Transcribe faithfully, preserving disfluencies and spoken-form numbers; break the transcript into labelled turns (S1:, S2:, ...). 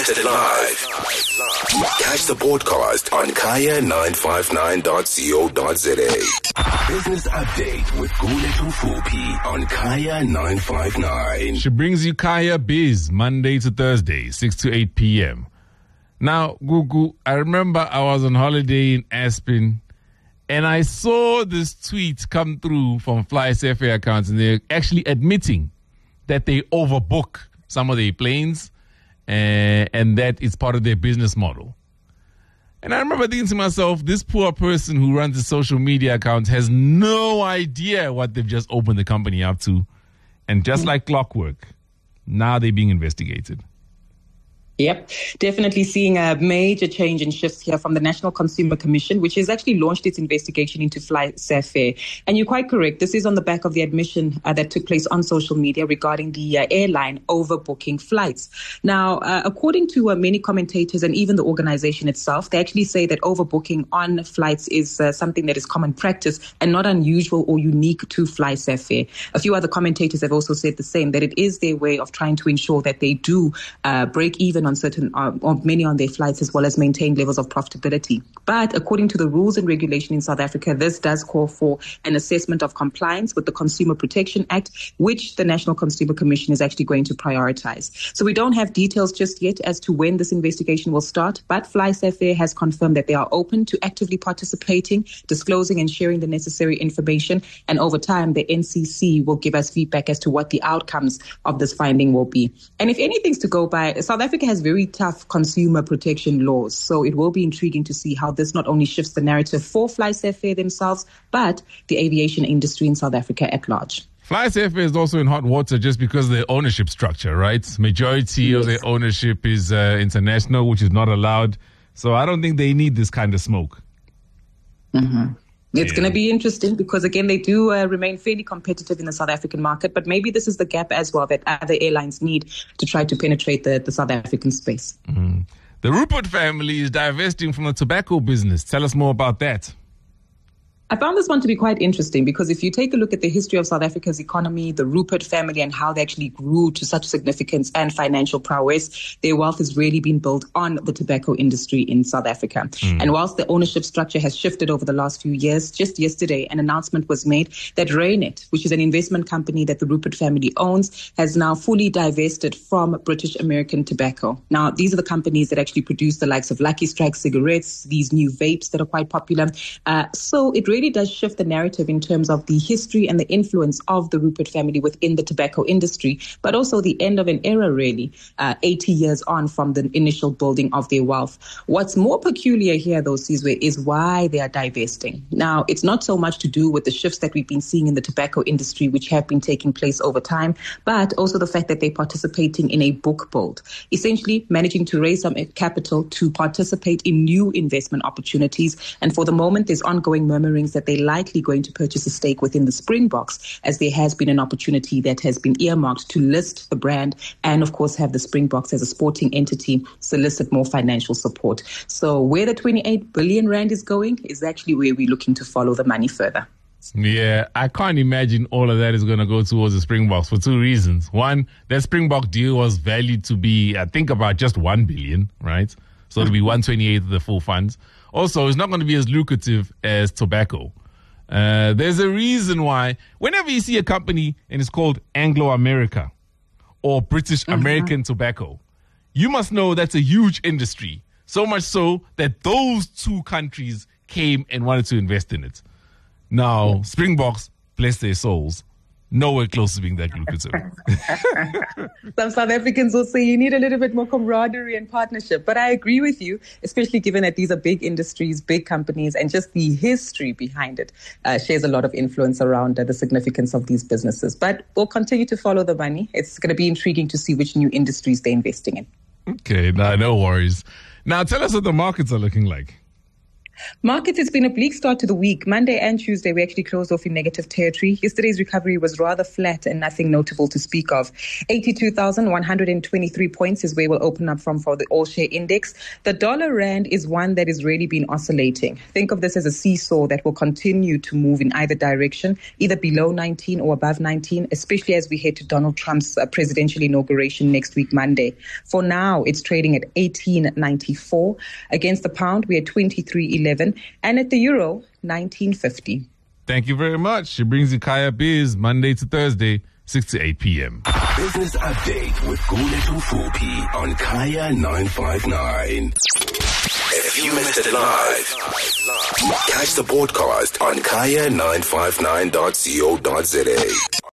S1: Broadcasted live. Catch the podcast on kaya nine five nine dot co dot za. Business Update with Guletu Fupi on Kaya nine five nine.
S2: She brings you Kaya Biz Monday to Thursday, six to eight p.m. Now, Gugu, I remember I was on holiday in Aspen and I saw this tweet come through from Fly S F A accounts, and they're actually admitting that they overbook some of their planes uh, and that it's part of their business model. And I remember thinking to myself, this poor person who runs a social media account has no idea what they've just opened the company up to. And just like clockwork, now they're being investigated.
S3: Yep, definitely seeing a major change in shifts here from the National Consumer Commission, which has actually launched its investigation into Fly S F A. And you're quite correct. This is on the back of the admission uh, that took place on social media regarding the uh, airline overbooking flights. Now, uh, according to uh, many commentators and even the organization itself, they actually say that overbooking on flights is uh, something that is common practice and not unusual or unique to Fly S F A. A few other commentators have also said the same, that it is their way of trying to ensure that they do uh, break even on certain, uh, on many on their flights, as well as maintain levels of profitability. But according to the rules and regulation in South Africa, this does call for an assessment of compliance with the Consumer Protection Act, which the National Consumer Commission is actually going to prioritize. So we don't have details just yet as to when this investigation will start, but Fly S F A has confirmed that they are open to actively participating, disclosing and sharing the necessary information. And over time, the N C C will give us feedback as to what the outcomes of this finding will be. And if anything's to go by, South Africa has very tough consumer protection laws. So it will be intriguing to see how this not only shifts the narrative for Fly S F A themselves, but the aviation industry in South Africa at large.
S2: Fly S F A is also in hot water just because of their ownership structure, right? Majority yes. of their ownership is uh, international, which is not allowed. So I don't think they need this kind of smoke.
S3: Mm-hmm. It's
S2: yeah.
S3: going to be interesting because, again, they do uh, remain fairly competitive in the South African market, but maybe this is the gap as well that other airlines need to try to penetrate the, the South African space.
S2: Mm-hmm. The Rupert family is divesting from the tobacco business. Tell us more about that.
S3: I found this one to be quite interesting because if you take a look at the history of South Africa's economy, the Rupert family and how they actually grew to such significance and financial prowess, their wealth has really been built on the tobacco industry in South Africa. Mm. And whilst the ownership structure has shifted over the last few years, just yesterday an announcement was made that Reinet, which is an investment company that the Rupert family owns, has now fully divested from British American Tobacco. Now, these are the companies that actually produce the likes of Lucky Strike cigarettes, these new vapes that are quite popular. Uh, so it really really does shift the narrative in terms of the history and the influence of the Rupert family within the tobacco industry, but also the end of an era, really, uh, eighty years on from the initial building of their wealth. What's more peculiar here, though, Sizwe, is why they are divesting. Now, it's not so much to do with the shifts that we've been seeing in the tobacco industry, which have been taking place over time, but also the fact that they're participating in a book build, essentially managing to raise some capital to participate in new investment opportunities. And for the moment, there's ongoing murmurings that they're likely going to purchase a stake within the Springboks, as there has been an opportunity that has been earmarked to list the brand and, of course, have the Springboks as a sporting entity solicit more financial support. So where the twenty-eight billion rand is going is actually where we're looking to follow the money further.
S2: Yeah, I can't imagine all of that is going to go towards the Springboks for two reasons. One, that Springbok deal was valued to be, I think, about just one billion, right? So it'll be one twenty-eighth of the full funds. Also, it's not going to be as lucrative as tobacco. Uh, there's a reason why whenever you see a company and it's called Anglo America or British American mm-hmm. Tobacco, you must know that's a huge industry. So much so that those two countries came and wanted to invest in it. Now, Springboks, bless their souls, nowhere close to being that lucrative.
S3: Some South Africans will say you need a little bit more camaraderie and partnership. But I agree with you, especially given that these are big industries, big companies, and just the history behind it uh, shares a lot of influence around uh, the significance of these businesses. But we'll continue to follow the money. It's going to be intriguing to see which new industries they're investing in.
S2: Okay, no, no worries. Now, tell us what the markets are looking like.
S3: Markets, it's been a bleak start to the week. Monday and Tuesday, we actually closed off in negative territory. Yesterday's recovery was rather flat and nothing notable to speak of. eighty-two thousand one hundred twenty-three points is where we'll open up from for the all-share index. The dollar rand is one that has really been oscillating. Think of this as a seesaw that will continue to move in either direction, either below nineteen or above nineteen, especially as we head to Donald Trump's uh, presidential inauguration next week, Monday. For now, it's trading at eighteen ninety-four. Against the pound, we're at twenty-three eleven. And at the euro, nineteen fifty.
S2: Thank you very much. It brings you Kaya Biz Monday to Thursday, six to eight p.m.
S1: Business Update with Guletu Fupi on Kaya nine five nine. If you missed it live, catch the podcast on kaya nine five nine dot co dot za.